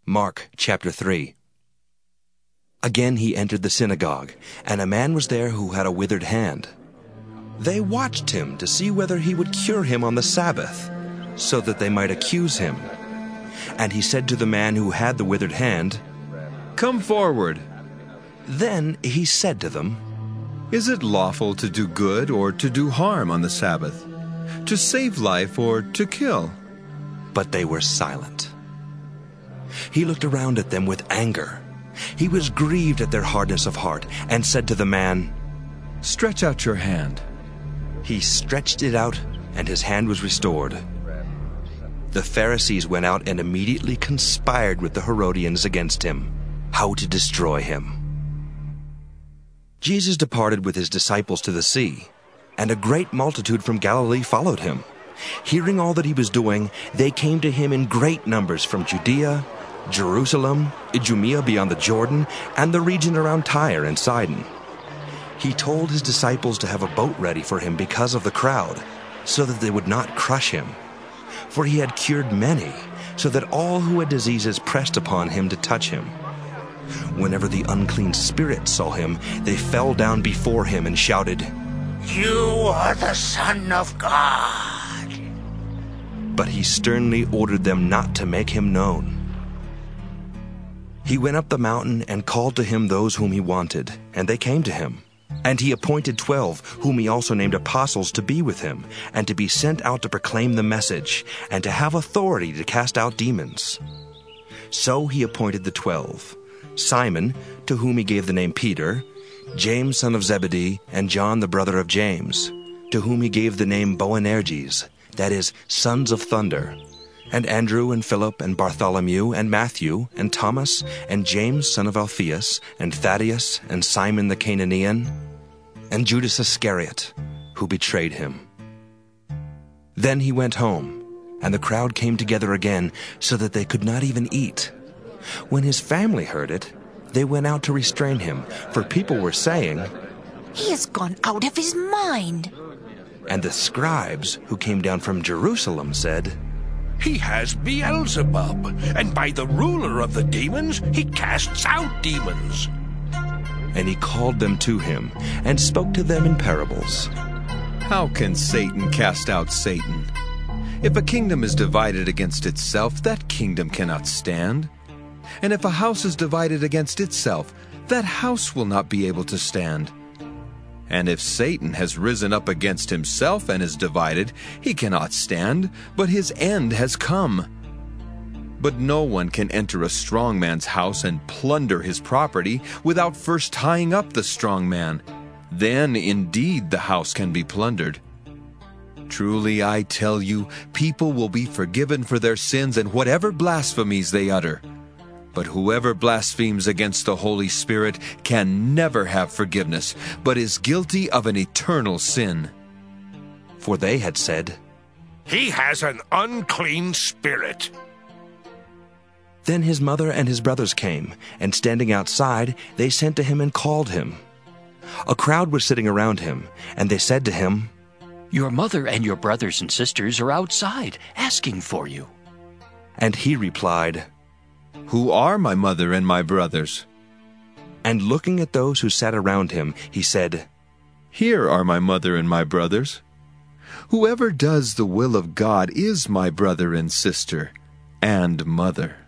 Mark chapter 3. Again he entered the synagogue, and a man was there who had a withered hand. They watched him to see whether he would cure him on the Sabbath, so that they might accuse him. And he said to the man who had the withered hand, "Come forward." Then he said to them, "Is it lawful to do good or to do harm on the Sabbath? To save life or to kill?" But they were silent. He looked around at them with anger. He was grieved at their hardness of heart, and said to the man, "Stretch out your hand." He stretched it out, and his hand was restored. The Pharisees went out and immediately conspired with the Herodians against him, how to destroy him. Jesus departed with his disciples to the sea, and a great multitude from Galilee followed him. Hearing all that he was doing, they came to him in great numbers from Judea, Jerusalem, Idumea beyond the Jordan, and the region around Tyre and Sidon. He told his disciples to have a boat ready for him because of the crowd, so that they would not crush him. For he had cured many, so that all who had diseases pressed upon him to touch him. Whenever the unclean spirits saw him, they fell down before him and shouted, "You are the Son of God." But he sternly ordered them not to make him known. He went up the mountain and called to him those whom he wanted, and they came to him. And he appointed 12, whom he also named apostles, to be with him, and to be sent out to proclaim the message, and to have authority to cast out demons. So he appointed the 12, Simon, to whom he gave the name Peter, James son of Zebedee, and John the brother of James, to whom he gave the name Boanerges, that is, sons of thunder, and Andrew and Philip and Bartholomew and Matthew and Thomas and James son of Alphaeus and Thaddeus and Simon the Cananean and Judas Iscariot, who betrayed him. Then he went home, and the crowd came together again, so that they could not even eat. When his family heard it, they went out to restrain him, for people were saying, "He has gone out of his mind." And the scribes who came down from Jerusalem said, "He has Beelzebub, and by the ruler of the demons he casts out demons." And he called them to him, and spoke to them in parables. How can Satan cast out Satan? If a kingdom is divided against itself, that kingdom cannot stand. And if a house is divided against itself, that house will not be able to stand. And if Satan has risen up against himself and is divided, he cannot stand, but his end has come. But no one can enter a strong man's house and plunder his property without first tying up the strong man. Then indeed the house can be plundered. Truly I tell you, people will be forgiven for their sins and whatever blasphemies they utter. But whoever blasphemes against the Holy Spirit can never have forgiveness, but is guilty of an eternal sin. For they had said, "He has an unclean spirit." Then his mother and his brothers came, and standing outside, they sent to him and called him. A crowd was sitting around him, and they said to him, "Your mother and your brothers and sisters are outside, asking for you." And he replied, Who are my mother and my brothers? And looking at those who sat around him, he said, Here are my mother and my brothers. Whoever does the will of God is my brother and sister and mother.